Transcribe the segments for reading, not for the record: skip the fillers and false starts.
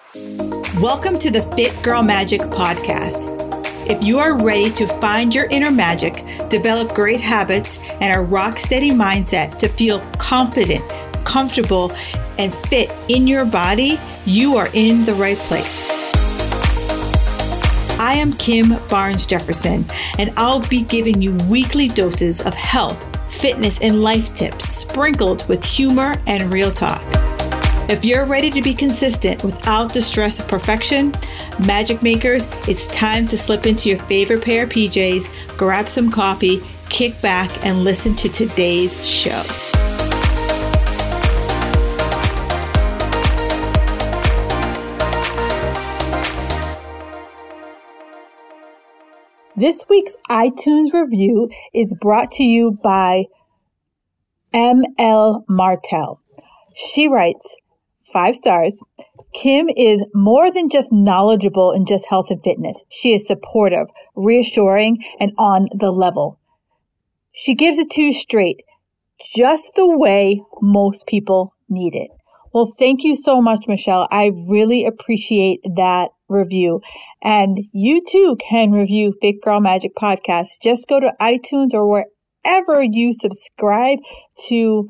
Welcome to the Fit Girl Magic podcast. If you are ready to find your inner magic, develop great habits, and a rock-steady mindset to feel confident, comfortable, and fit in your body, you are in the right place. I am Kim Barnes Jefferson, and I'll be giving you weekly doses of health, fitness, and life tips sprinkled with humor and real talk. If you're ready to be consistent without the stress of perfection, magic makers, it's time to slip into your favorite pair of PJs, grab some coffee, kick back, and listen to today's show. This week's iTunes review is brought to you by M.L. Martel. She writes, 5 stars. Kim is more than just knowledgeable in just health and fitness. She is supportive, reassuring, and on the level. She gives it to you straight, just the way most people need it. Well, thank you so much, Michelle. I really appreciate that review. And you too can review Fit Girl Magic Podcast. Just go to iTunes or wherever you subscribe to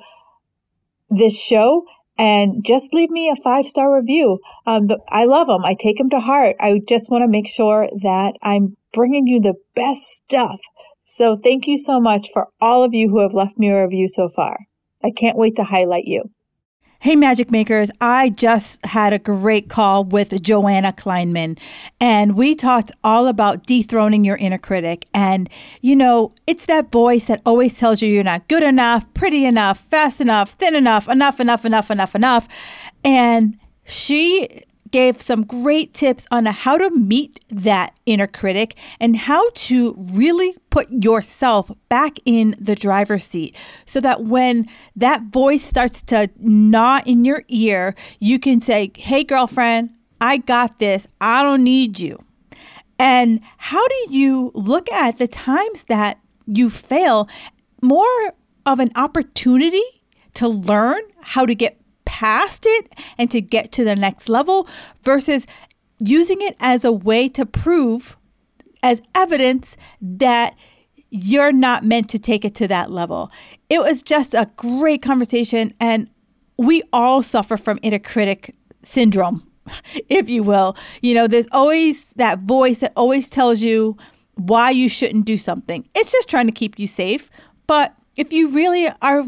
this show and just leave me a 5-star review. I love them. I take them to heart. I just want to make sure that I'm bringing you the best stuff. So thank you so much for all of you who have left me a review so far. I can't wait to highlight you. Hey, Magic Makers. I just had a great call with Joanna Kleinman, and we talked all about dethroning your inner critic. And, you know, it's that voice that always tells you you're not good enough, pretty enough, fast enough, thin enough, enough. And she gave some great tips on how to meet that inner critic and how to really put yourself back in the driver's seat so that when that voice starts to gnaw in your ear, you can say, hey, girlfriend, I got this. I don't need you. And how do you look at the times that you fail more of an opportunity to learn how to get past it and to get to the next level versus using it as a way to prove as evidence that you're not meant to take it to that level. It was just a great conversation, and we all suffer from inner critic syndrome, if you will. You know, there's always that voice that always tells you why you shouldn't do something. It's just trying to keep you safe. But if you really are,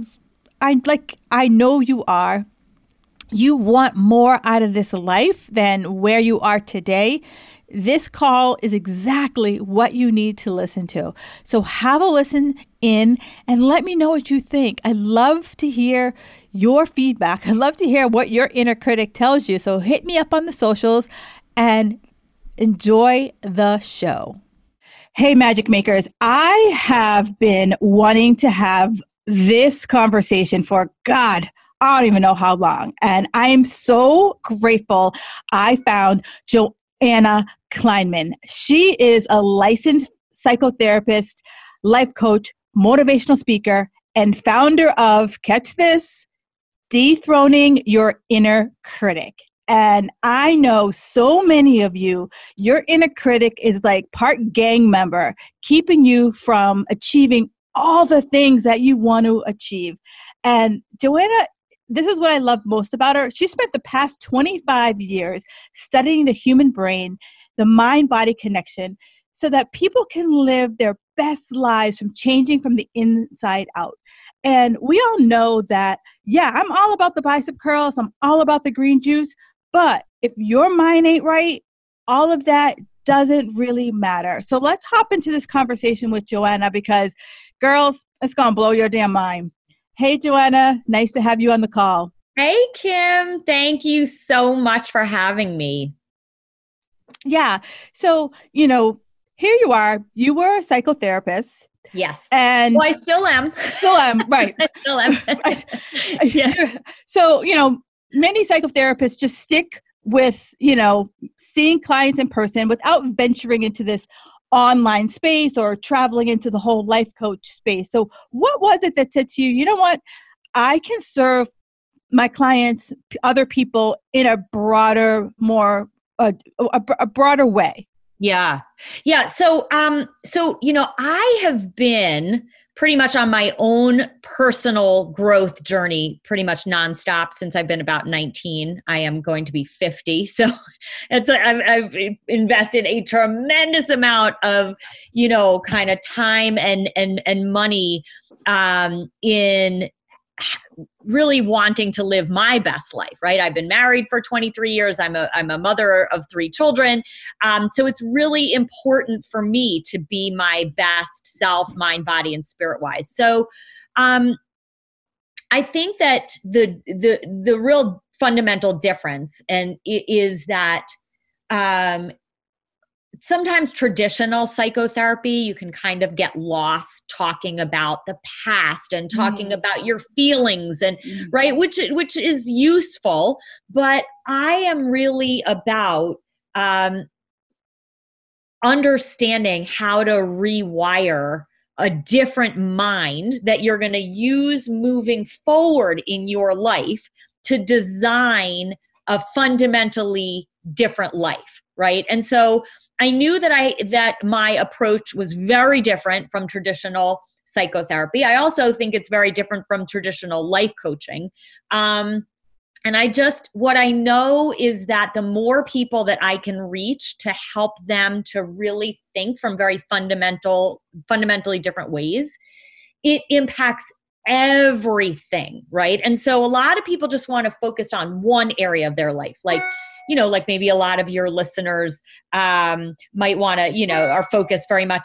I know you are, you want more out of this life than where you are today, this call is exactly what you need to listen to. So have a listen in and let me know what you think. I love to hear your feedback. I love to hear what your inner critic tells you. So hit me up on the socials and enjoy the show. Hey, Magic Makers. I have been wanting to have this conversation for, I don't even know how long. And I am so grateful I found Joanna Kleinman. She is a licensed psychotherapist, life coach, motivational speaker, and founder of, catch this, Dethroning Your Inner Critic. And I know so many of you, your inner critic is like part gang member, keeping you from achieving all the things that you want to achieve. And Joanna, this is what I love most about her. She spent the past 25 years studying the human brain, the mind-body connection, so that people can live their best lives from changing from the inside out. And we all know that, I'm all about the bicep curls. I'm all about the green juice. But if your mind ain't right, all of that doesn't really matter. So let's hop into this conversation with Joanna because, girls, it's going to blow your damn mind. Hey, Joanna. Nice to have you on the call. Hey, Kim. Thank you so much for having me. Yeah. So, here you are. You were a psychotherapist. Yes. And I still am. Right. I still am. Yeah. So, many psychotherapists just stick with, seeing clients in person without venturing into this online space or traveling into the whole life coach space. So what was it that said to you, you know what, I can serve my clients, other people in a broader, more, a broader way? Yeah. Yeah. So, I have been pretty much on my own personal growth journey, pretty much nonstop since I've been about 19. I am going to be 50. So I've invested a tremendous amount of, kind of time and money, in really wanting to live my best life, right? I've been married for 23 years. I'm a mother of 3 children. So it's really important for me to be my best self, mind, body, and spirit wise. So I think that the real fundamental difference is that sometimes traditional psychotherapy, you can kind of get lost talking about the past and talking about your feelings and right, which is useful. But I am really about understanding how to rewire a different mind that you're going to use moving forward in your life to design a fundamentally different life, right? And so I knew that my approach was very different from traditional psychotherapy. I also think it's very different from traditional life coaching. And what I know is that the more people that I can reach to help them to really think from very fundamentally different ways, it impacts everything, right? And so a lot of people just want to focus on one area of their life. Like maybe a lot of your listeners might want to, are focused very much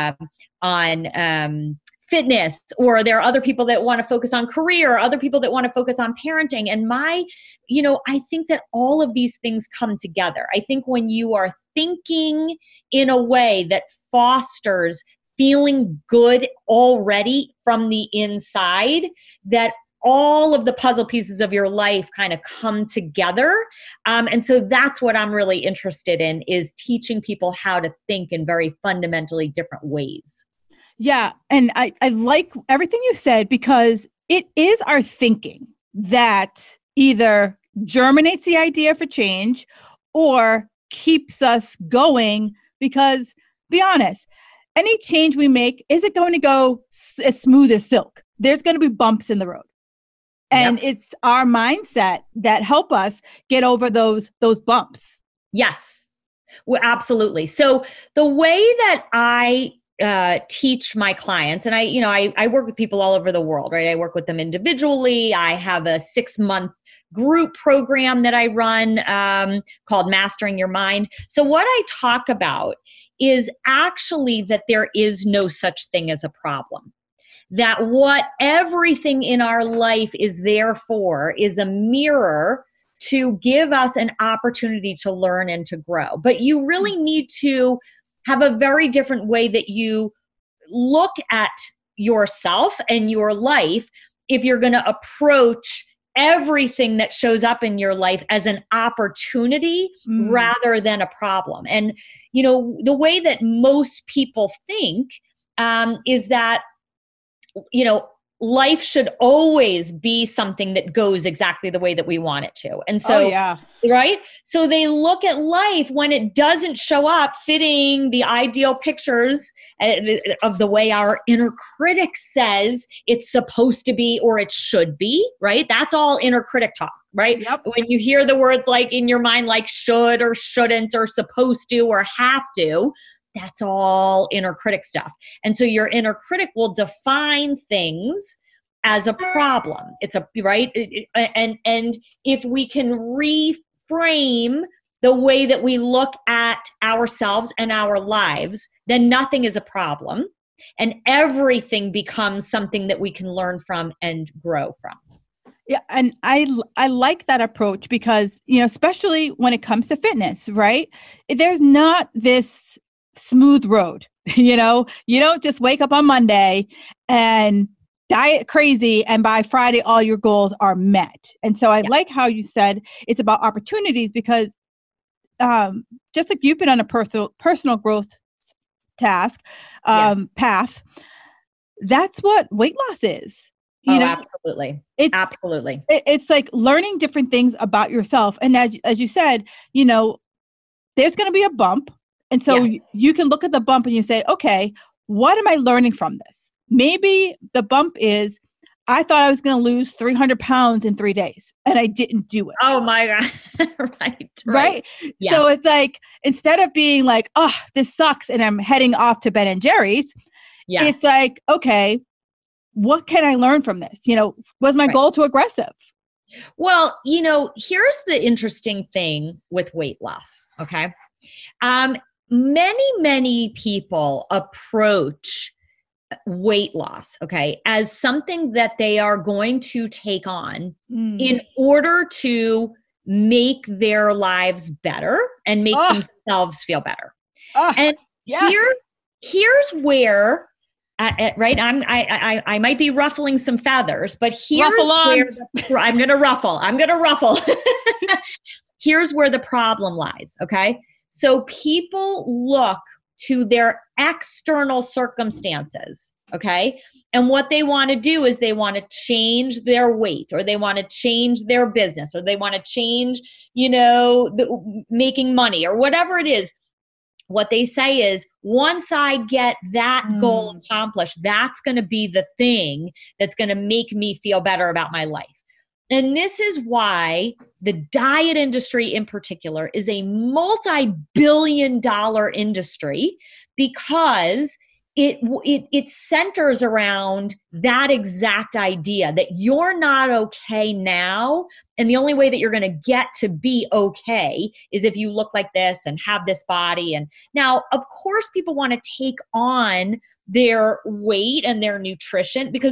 on fitness, or there are other people that want to focus on career, or other people that want to focus on parenting. And I think that all of these things come together. I think when you are thinking in a way that fosters feeling good already from the inside, that all of the puzzle pieces of your life kind of come together. And so that's what I'm really interested in, is teaching people how to think in very fundamentally different ways. Yeah. And I like everything you said, because it is our thinking that either germinates the idea for change or keeps us going. Because, be honest, any change we make isn't going to go as smooth as silk. There's going to be bumps in the road. And It's our mindset that help us get over those bumps. Yes, well, absolutely. So the way that I teach my clients, and I work with people all over the world, right? I work with them individually. I have a 6-month group program that I run called Mastering Your Mind. So what I talk about is actually that there is no such thing as a problem. That what everything in our life is there for is a mirror to give us an opportunity to learn and to grow. But you really need to have a very different way that you look at yourself and your life if you're going to approach everything that shows up in your life as an opportunity rather than a problem. And, the way that most people think is that, life should always be something that goes exactly the way that we want it to. And so, right? So they look at life when it doesn't show up fitting the ideal pictures of the way our inner critic says it's supposed to be or it should be, right? That's all inner critic talk, right? Yep. When you hear the words like in your mind, like should or shouldn't or supposed to or have to, that's all inner critic stuff. And so your inner critic will define things as a problem. It's right. And if we can reframe the way that we look at ourselves and our lives, then nothing is a problem. And everything becomes something that we can learn from and grow from. Yeah. And I like that approach because, especially when it comes to fitness, right? There's not this smooth road. You don't just wake up on Monday and diet crazy and by Friday all your goals are met. And so I like how you said it's about opportunities, because just like you've been on a personal growth path, that's what weight loss is. You know, absolutely. It's Absolutely. It's like learning different things about yourself. And as you said, you know, there's going to be a bump. And so Yeah. you can look at the bump and you say, okay, what am I learning from this? Maybe the bump is, I thought I was going to lose 300 pounds in 3 days and I didn't do it. Oh my God. Right. Right. Yeah. So it's like, instead of being like, oh, this sucks and I'm heading off to Ben and Jerry's, Yes. it's like, okay, what can I learn from this? You know, was my goal too aggressive? Well, you know, here's the interesting thing with weight loss. Okay. Many people approach weight loss, okay, as something that they are going to take on in order to make their lives better and make themselves feel better. And here's where, right, I might be ruffling some feathers, but here's where I'm going to ruffle. Here's where the problem lies. Okay. So people look to their external circumstances. Okay. And what they want to do is they want to change their weight, or they want to change their business, or they want to change, you know, making money, or whatever it is. What they say is, once I get that goal accomplished, that's going to be the thing that's going to make me feel better about my life. And this is why the diet industry in particular is a multi-billion-dollar industry, because it centers around that exact idea that you're not okay now. And the only way that you're going to get to be okay is if you look like this and have this body. And now, of course, people want to take on their weight and their nutrition because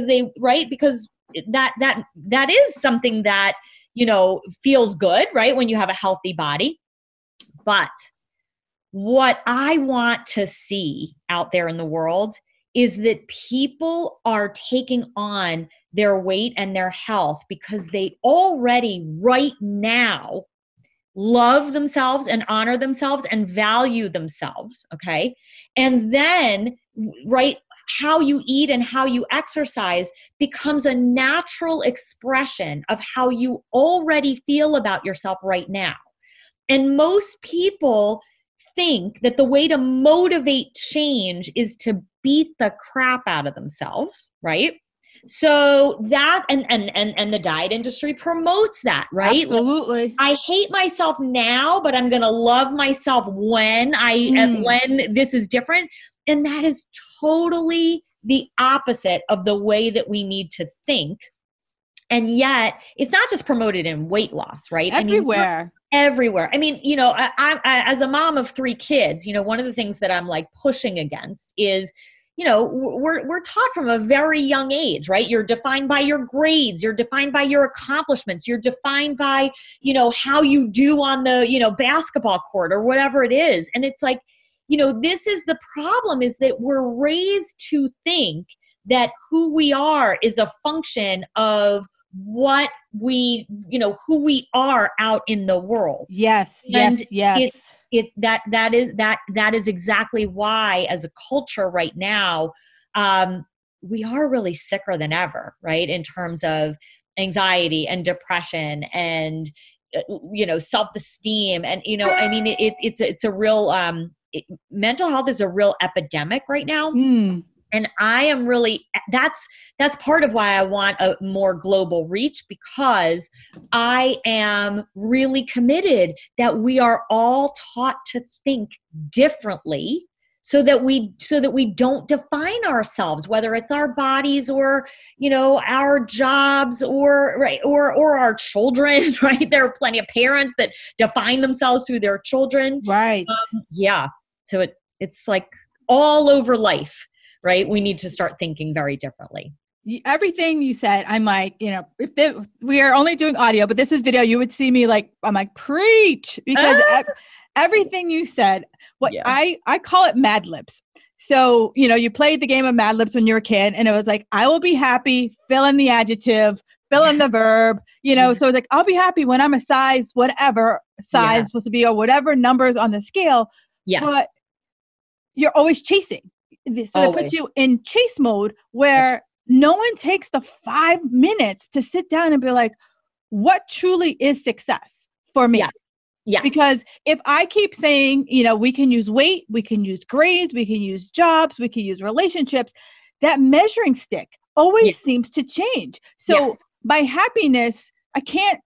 that is something that, you know, feels good, right? When you have a healthy body. But what I want to see out there in the world is that people are taking on their weight and their health because they already right now love themselves and honor themselves and value themselves. Okay. And then, right, how you eat and how you exercise becomes a natural expression of how you already feel about yourself right now. And most people think that the way to motivate change is to beat the crap out of themselves, right? So that, and the diet industry promotes that, right? Absolutely. Like, I hate myself now, but I'm going to love myself when when this is different. And that is totally the opposite of the way that we need to think. And yet it's not just promoted in weight loss, right? Everywhere. Everywhere. I mean, you know, I as a mom of 3 kids, you know, one of the things that I'm like pushing against is, you know, we're taught from a very young age, right? You're defined by your grades. You're defined by your accomplishments. You're defined by, you know, how you do on the, you know, basketball court or whatever it is. And it's like, you know, this is the problem, is that we're raised to think that who we are is a function of what we, you know, who we are out in the world. Yes. And yes. That is exactly why, as a culture right now, we are really sicker than ever, right? In terms of anxiety and depression and, you know, self-esteem. And, you know, I mean, it's a real, mental health is a real epidemic right now. And I am really, that's part of why I want a more global reach, because I am really committed that we are all taught to think differently so that we don't define ourselves, whether it's our bodies or, you know, our jobs or, right, or our children, right? There are plenty of parents that define themselves through their children. Right. Yeah. So it's like all over life. Right? We need to start thinking very differently. Everything you said, I'm like, you know, we are only doing audio, but this is video, you would see me like, I'm like, preach, because everything you said, I call it Mad Libs. So, you know, you played the game of Mad Libs when you were a kid, and it was like, I will be happy, fill in the adjective, fill in the verb, you know, so it's like, I'll be happy when I'm a size, whatever size supposed to be, or whatever numbers on the scale. Yes. But you're always chasing. So it puts you in chase mode where no one takes the 5 minutes to sit down and be like, what truly is success for me? Yeah. Yes. Because if I keep saying, we can use weight, we can use grades, we can use jobs, we can use relationships, that measuring stick always seems to change. So my happiness, I can't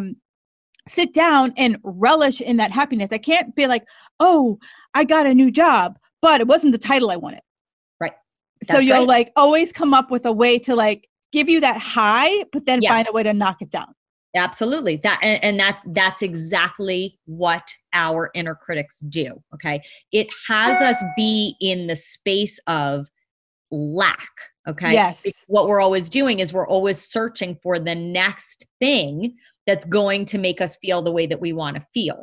sit down and relish in that happiness. I can't be like, oh, I got a new job, but it wasn't the title I wanted. Right. So you'll like always come up with a way to like give you that high, but then find a way to knock it down. Absolutely. That's exactly what our inner critics do. Okay. It has us be in the space of lack. Okay. Yes. Because what we're always doing is we're always searching for the next thing that's going to make us feel the way that we want to feel.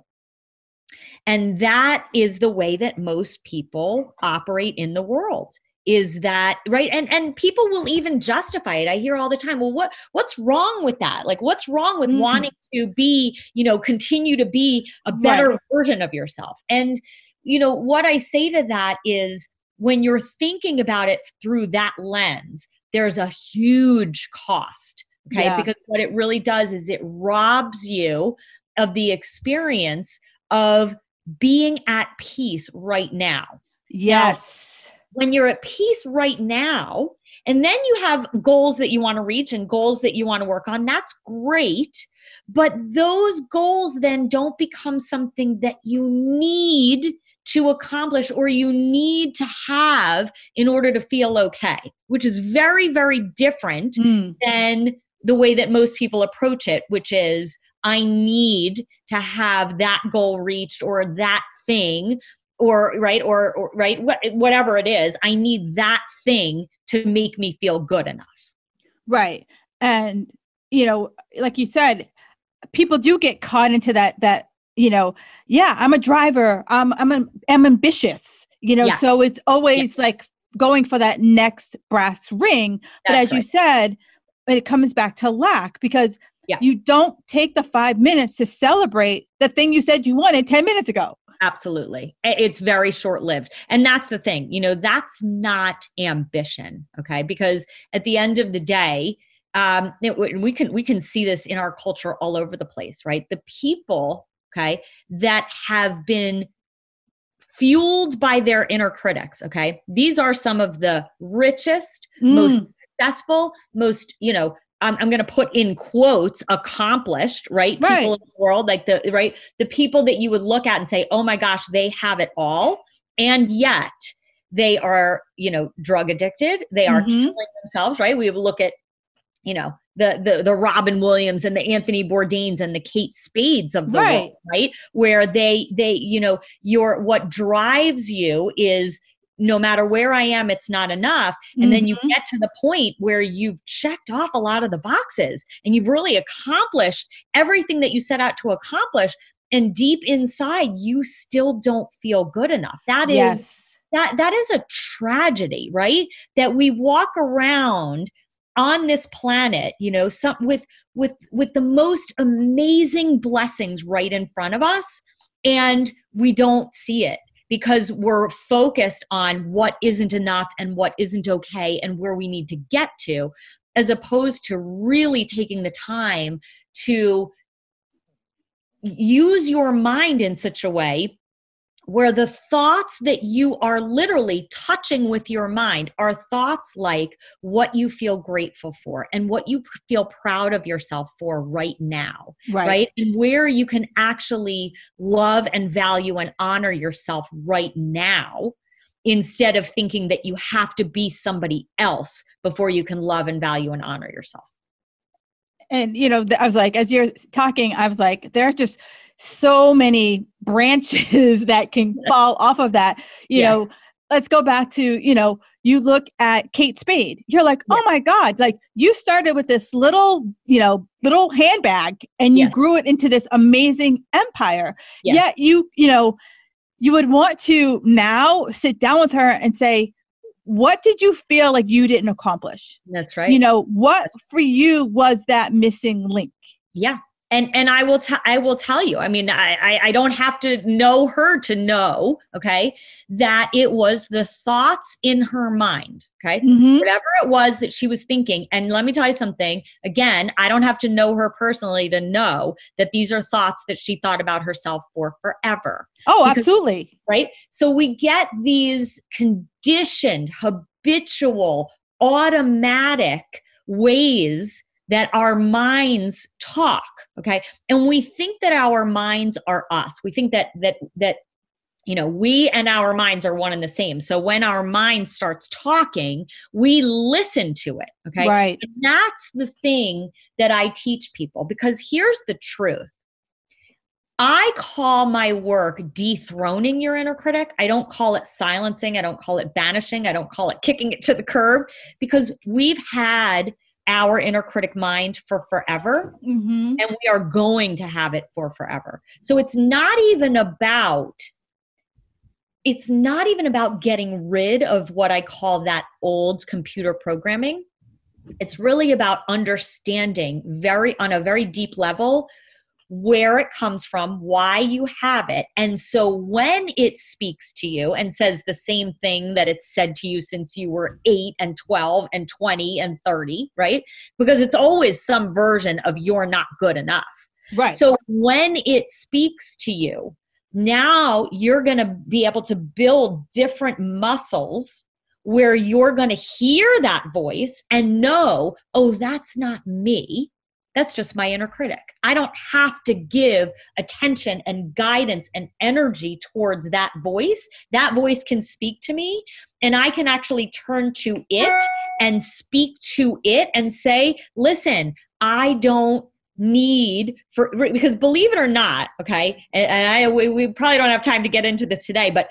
And that is the way that most people operate in the world. Is that right? And people will even justify it. I hear all the time, well, what's wrong with that? Like, what's wrong with wanting to be, continue to be a better version of yourself? And, what I say to that is when you're thinking about it through that lens, there's a huge cost. Okay. Yeah. Because what it really does is it robs you of the experience of being at peace right now. Yes. Now, when you're at peace right now, and then you have goals that you want to reach and goals that you want to work on, that's great. But those goals then don't become something that you need to accomplish or you need to have in order to feel okay, which is very, very different than the way that most people approach it, which is I need to have that goal reached or that thing or whatever it is, I need that thing to make me feel good enough. Right. And, like you said, people do get caught into that, I'm a driver. I'm ambitious, so it's always like going for that next brass ring. But as you said, it comes back to lack because you don't take the 5 minutes to celebrate the thing you said you wanted 10 minutes ago. Absolutely. It's very short-lived. And that's the thing, that's not ambition. Okay. Because at the end of the day, we can see this in our culture all over the place, right? The people, okay, that have been fueled by their inner critics. Okay. These are some of the richest, most successful, most, I'm going to put in quotes, accomplished, right? People in the world, like the people that you would look at and say, oh my gosh, they have it all. And yet they are, drug addicted. They are killing themselves, right? We would look at, the Robin Williams and the Anthony Bourdains and the Kate Spades of the world, right? Where they, what drives you is, no matter where I am, it's not enough. And then you get to the point where you've checked off a lot of the boxes and you've really accomplished everything that you set out to accomplish. And deep inside, you still don't feel good enough. That is, that is a tragedy, right? That we walk around on this planet, with the most amazing blessings right in front of us, and we don't see it. Because we're focused on what isn't enough and what isn't okay and where we need to get to, as opposed to really taking the time to use your mind in such a way where the thoughts that you are literally touching with your mind are thoughts like what you feel grateful for and what you feel proud of yourself for right now, right? And where you can actually love and value and honor yourself right now, instead of thinking that you have to be somebody else before you can love and value and honor yourself. And, I was like, as you're talking, I was like, there are just so many branches that can fall off of that. Let's go back to, you look at Kate Spade. You're like, oh my God, like you started with this little handbag and you grew it into this amazing empire. Yet you would want to now sit down with her and say, what did you feel like you didn't accomplish? That's right. What for you was that missing link? Yeah. And I will tell you, I mean, I don't have to know her to know, okay, that it was the thoughts in her mind, okay, whatever it was that she was thinking. And let me tell you something, again, I don't have to know her personally to know that these are thoughts that she thought about herself for forever. Oh, absolutely. Right? So we get these conditioned, habitual, automatic ways that our minds talk, okay? And we think that our minds are us. We think that we and our minds are one and the same. So when our mind starts talking, we listen to it, okay? Right. And that's the thing that I teach people, because here's the truth. I call my work dethroning your inner critic. I don't call it silencing. I don't call it banishing. I don't call it kicking it to the curb, because we've had our inner critic mind for forever, and we are going to have it for forever. So it's not even about getting rid of what I call that old computer programming. It's really about understanding on a very deep level where it comes from, why you have it. And so when it speaks to you and says the same thing that it's said to you since you were 8 and 12 and 20 and 30, right? Because it's always some version of you're not good enough. Right. So when it speaks to you, now you're going to be able to build different muscles where you're going to hear that voice and know, oh, that's not me. That's just my inner critic. I don't have to give attention and guidance and energy towards that voice. That voice can speak to me, and I can actually turn to it and speak to it and say, listen, I don't need because believe it or not, okay, and we probably don't have time to get into this today, but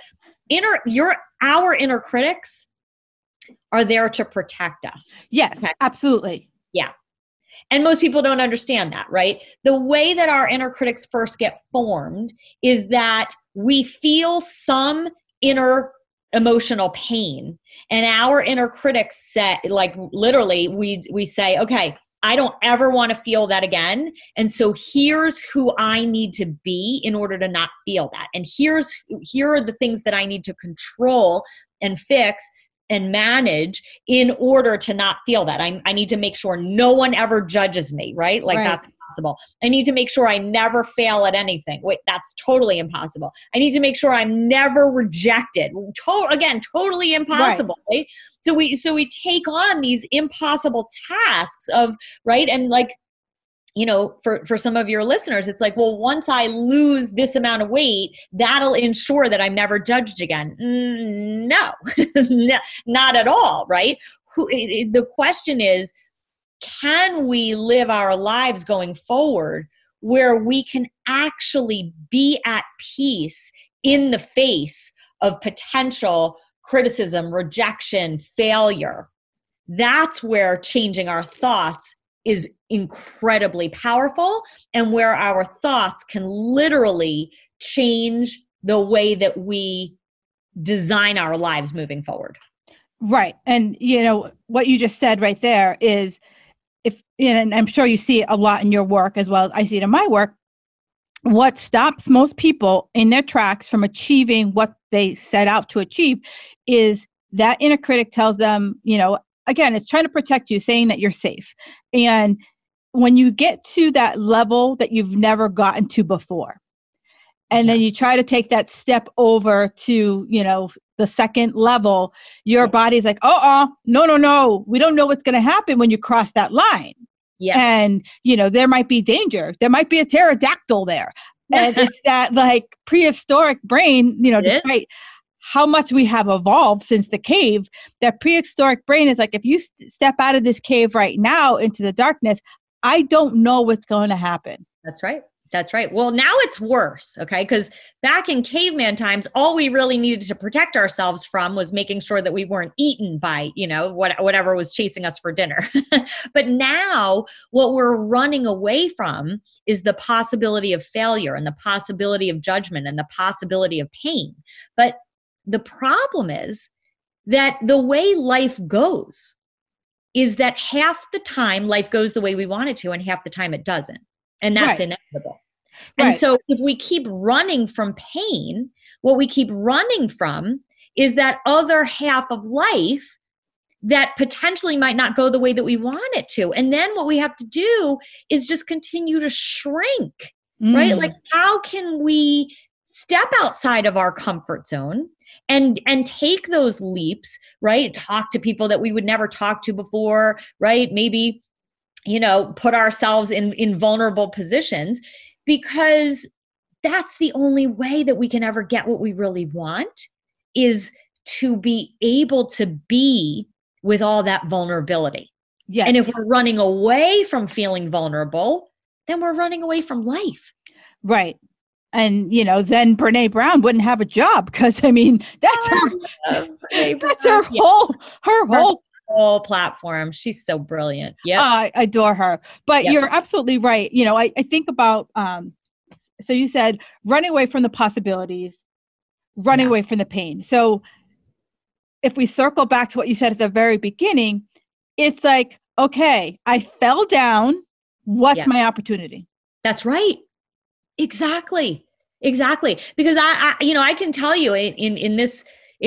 our inner critics are there to protect us. Yes, okay? Absolutely. Yeah. And most people don't understand that, right? The way that our inner critics first get formed is that we feel some inner emotional pain, and our inner critics say, like literally, we say, okay, I don't ever want to feel that again. And so here's who I need to be in order to not feel that. And here are the things that I need to control and fix and manage in order to not feel that. I need to make sure no one ever judges me, right? Like that's impossible. I need to make sure I never fail at anything. Wait, that's totally impossible. I need to make sure I'm never rejected. Again, totally impossible, right? So we take on these impossible tasks of, right? And like, you know, for some of your listeners, it's like, well, once I lose this amount of weight, that'll ensure that I'm never judged again. No, not at all, right? The question is, can we live our lives going forward where we can actually be at peace in the face of potential criticism, rejection, failure? That's where changing our thoughts is incredibly powerful, and where our thoughts can literally change the way that we design our lives moving forward. Right. And, you know, what you just said right there is, and I'm sure you see it a lot in your work as well as I see it in my work, what stops most people in their tracks from achieving what they set out to achieve is that inner critic tells them, you know, again, it's trying to protect you, saying that you're safe. And when you get to that level that you've never gotten to before, and then you try to take that step over to, you know, the second level, your body's like, no, we don't know what's going to happen when you cross that line. Yeah. And, you know, there might be danger. There might be a pterodactyl there. And it's that like prehistoric brain, you know, despite how much we have evolved since the cave, that prehistoric brain is like, if you step out of this cave right now into the darkness, I don't know what's going to happen. That's right. That's right. Well, now it's worse, okay? Because back in caveman times, all we really needed to protect ourselves from was making sure that we weren't eaten by, you know, whatever was chasing us for dinner. But now what we're running away from is the possibility of failure and the possibility of judgment and the possibility of pain. But the problem is that the way life goes is that half the time life goes the way we want it to, and half the time it doesn't. and that's Right. inevitable. And Right. so if we keep running from pain, what we keep running from is that other half of life that potentially might not go the way that we want it to. And then what we have to do is just continue to shrink, right? Like, how can we step outside of our comfort zone and take those leaps, right? Talk to people that we would never talk to before, right? Maybe, put ourselves in vulnerable positions, because that's the only way that we can ever get what we really want, is to be able to be with all that vulnerability. Yes. And if we're running away from feeling vulnerable, then we're running away from life. Right. And, then Brene Brown wouldn't have a job, because that's her whole platform. She's so brilliant. Yeah. I adore her. But you're absolutely right. I think about, so you said running away from the possibilities, running away from the pain. So if we circle back to what you said at the very beginning, it's like, okay, I fell down. What's my opportunity? That's right. Exactly. Because I can tell you in this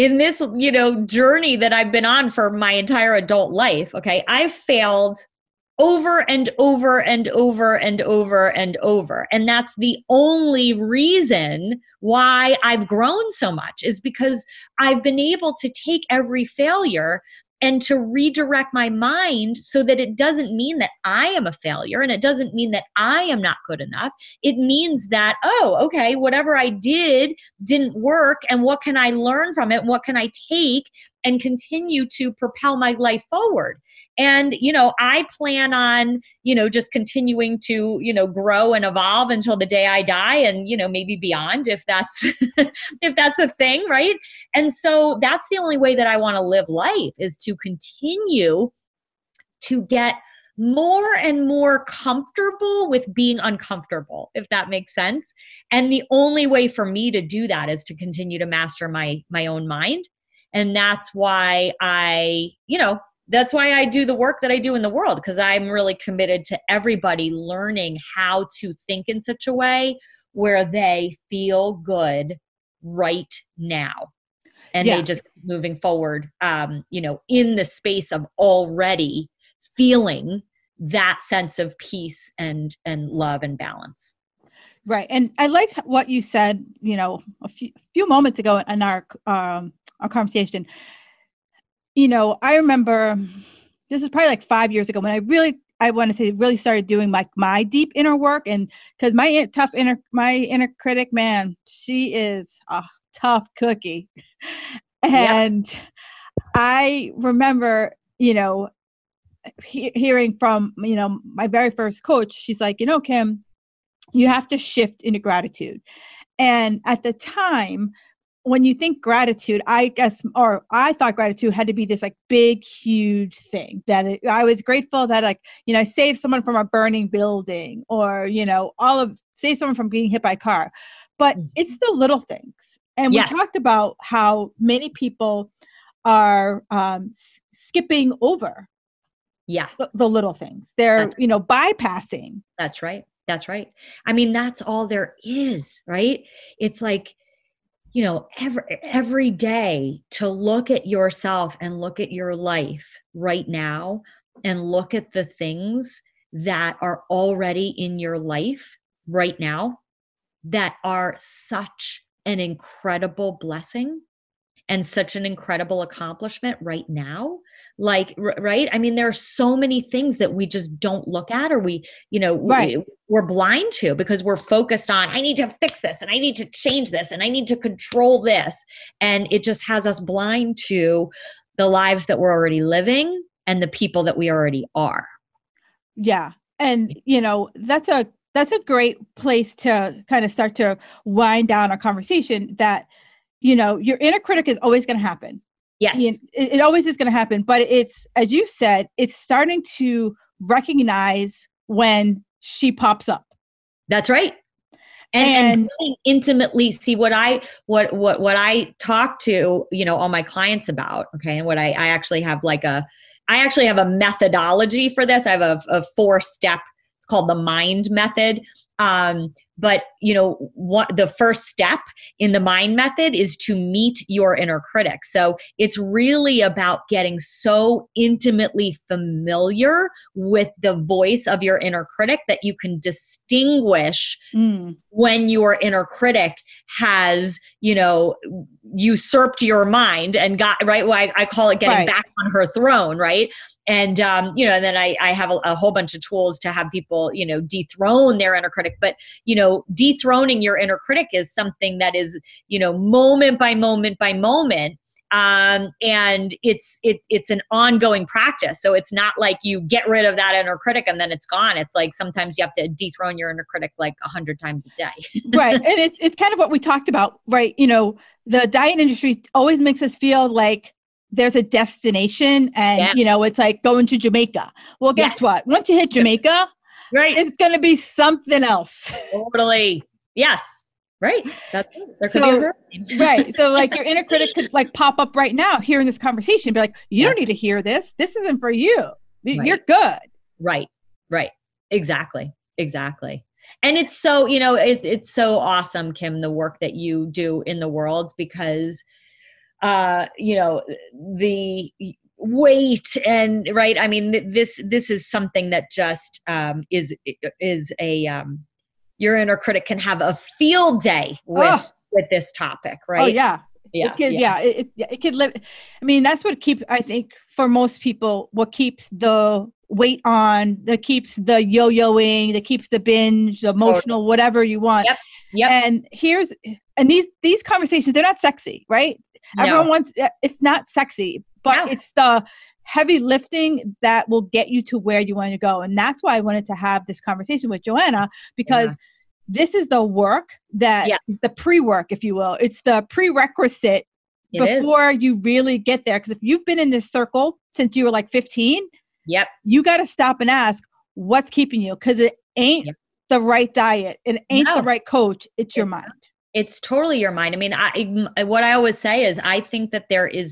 journey that I've been on for my entire adult life, okay, I've failed over and over and over and over and over. And that's the only reason why I've grown so much, is because I've been able to take every failure and to redirect my mind so that it doesn't mean that I am a failure, and it doesn't mean that I am not good enough. It means that, okay, whatever I didn't work, and what can I learn from it? What can I take and continue to propel my life forward? And, I plan on, just continuing to, grow and evolve until the day I die, and, maybe beyond, if that's, if that's a thing, right? And so that's the only way that I want to live life, is to continue to get more and more comfortable with being uncomfortable, if that makes sense. And the only way for me to do that is to continue to master my own mind. And that's why that's why I do the work that I do in the world, because I'm really committed to everybody learning how to think in such a way where they feel good right now. And they just keep moving forward, in the space of already feeling that sense of peace and love and balance. Right. And I liked what you said, a few moments ago in our conversation. I remember, this is probably like 5 years ago, when I want to say really started doing my deep inner work. And because my inner critic, man, she is a tough cookie. And I remember, hearing from, my very first coach, she's like, Kim, you have to shift into gratitude. And at the time, when you think gratitude, I thought gratitude had to be this like big, huge thing, that I was grateful that I saved someone from a burning building, or, save someone from being hit by a car. But it's the little things. And we talked about how many people are skipping over the little things. They're, bypassing. That's right. That's all there is, right? It's like, every day to look at yourself and look at your life right now, and look at the things that are already in your life right now that are such an incredible blessing and such an incredible accomplishment right now. Like, right? There are so many things that we just don't look at, or we're blind to, because we're focused on, I need to fix this, and I need to change this, and I need to control this. And it just has us blind to the lives that we're already living and the people that we already are. Yeah. And, that's a great place to kind of start to wind down our conversation, that your inner critic is always going to happen. Yes. It always is going to happen. But it's, as you said, it's starting to recognize when she pops up. That's right. And intimately see what I talk to, all my clients about. Okay. And what I actually have a methodology for this. I have a 4-step, it's called the MIND method. But what the first step in the MIND method is to meet your inner critic. So it's really about getting so intimately familiar with the voice of your inner critic that you can distinguish when your inner critic has, usurped your mind and got, right? Well, I call it getting back on her throne, right? And, and then I have a whole bunch of tools to have people, dethrone their inner critic. But, dethroning your inner critic is something that is, moment by moment by moment. And it's an ongoing practice. So it's not like you get rid of that inner critic and then it's gone. It's like sometimes you have to dethrone your inner critic like 100 times a day. Right. And it's kind of what we talked about, right? The diet industry always makes us feel like there's a destination and, it's like going to Jamaica. Well, guess what? Once you hit Jamaica, it's going to be something else. Totally. Yes. Right. There could be a hurricane. Right. So like your inner critic could like pop up right now here in this conversation, be like, you don't need to hear this. This isn't for you. You're good. Right. Right. Exactly. And it's so, it's so awesome, Kim, the work that you do in the world because, the weight and right. I mean, this is something that just, is a, your inner critic can have a field day with this topic, right? Oh yeah. It could live. I mean, that's what I think for most people, what keeps the weight on, that keeps the yo-yoing, that keeps the binge, the emotional, whatever you want. Yep. And these conversations, they're not sexy, right? No. Everyone wants, it's not sexy, but it's the heavy lifting that will get you to where you want to go. And that's why I wanted to have this conversation with Joanna, because this is the work that is the pre-work, if you will. It's the prerequisite before you really get there. Because if you've been in this circle since you were like 15, you got to stop and ask, what's keeping you? Because it ain't the right diet. It ain't the right coach. It's your mind. It's totally your mind. I mean, what I always say is I think that there is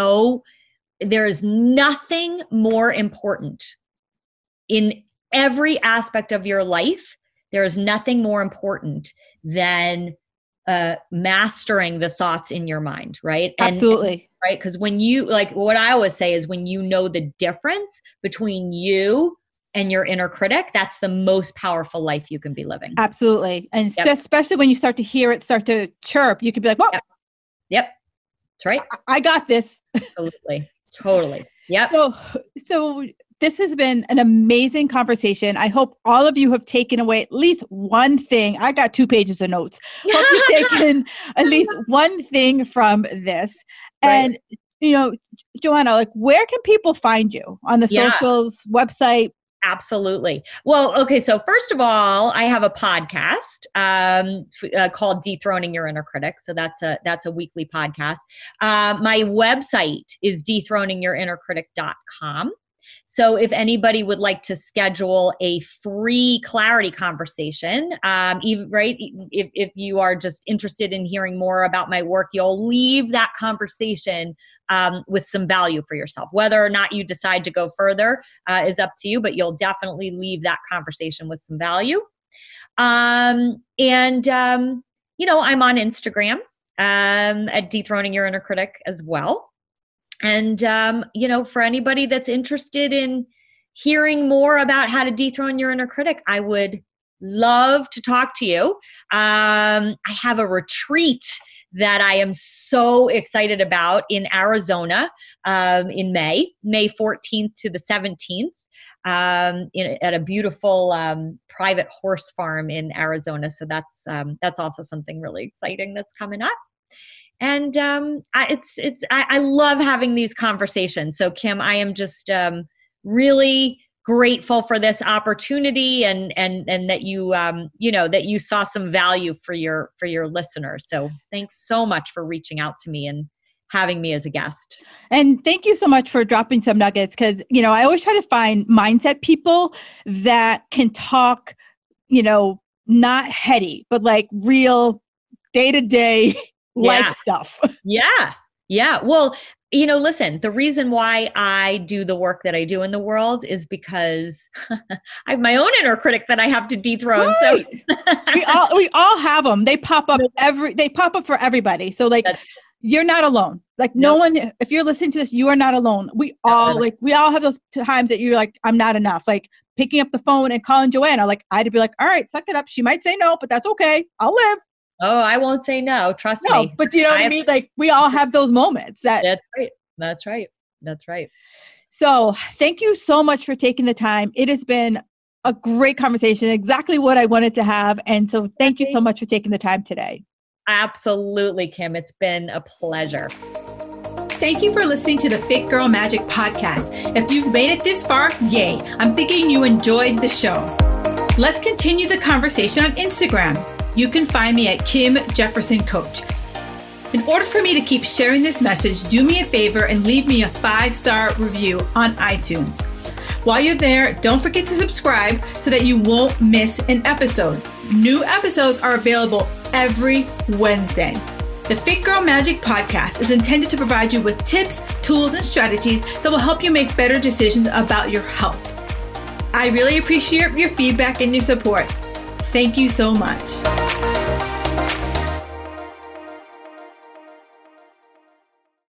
nothing more important in every aspect of your life. There is nothing more important than mastering the thoughts in your mind, right? Absolutely. Right? Because when you, like what I always say is when you know the difference between you and your inner critic, that's the most powerful life you can be living. Absolutely. And especially when you start to hear it start to chirp, you could be like, whoa. Yep. That's right. I got this. Absolutely. Totally. Yep. So this has been an amazing conversation. I hope all of you have taken away at least one thing. I got 2 pages of notes. Hope you've taken at least one thing from this. And, Joanna, like where can people find you on the socials, website? Absolutely. Well, okay. So first of all, I have a podcast called Dethroning Your Inner Critic. So that's a weekly podcast. My website is dethroningyourinnercritic.com. So if anybody would like to schedule a free clarity conversation, if you are just interested in hearing more about my work, you'll leave that conversation with some value for yourself. Whether or not you decide to go further is up to you, but you'll definitely leave that conversation with some value. I'm on Instagram at Dethroning Your Inner Critic as well. And, for anybody that's interested in hearing more about how to dethrone your inner critic, I would love to talk to you. I have a retreat that I am so excited about in Arizona in May 14th to the 17th at a beautiful private horse farm in Arizona. So that's also something really exciting that's coming up. And I love having these conversations. So Kim, I am just really grateful for this opportunity and that you that you saw some value for your listeners. So thanks so much for reaching out to me and having me as a guest. And thank you so much for dropping some nuggets because I always try to find mindset people that can talk, not heady, but like real day-to-day life stuff. Yeah. Well, Listen, the reason why I do the work that I do in the world is because I have my own inner critic that I have to dethrone. Right. So we all have them. They pop up for everybody. So like, you're not alone. Like no one, if you're listening to this, you are not alone. We all have those times that you're like, I'm not enough. Like picking up the phone and calling Joanna. Like I'd be like, all right, suck it up. She might say no, but that's okay. I'll live. Oh, I won't say no. Trust me. But you know what I mean? Like we all have those moments. That's right. So thank you so much for taking the time. It has been a great conversation, exactly what I wanted to have. And so thank you so much for taking the time today. Absolutely, Kim. It's been a pleasure. Thank you for listening to the Fit Girl Magic podcast. If you've made it this far, yay. I'm thinking you enjoyed the show. Let's continue the conversation on Instagram. You can find me at Kim Jefferson Coach. In order for me to keep sharing this message, do me a favor and leave me a 5-star review on iTunes. While you're there, don't forget to subscribe so that you won't miss an episode. New episodes are available every Wednesday. The Fit Girl Magic podcast is intended to provide you with tips, tools, and strategies that will help you make better decisions about your health. I really appreciate your feedback and your support. Thank you so much.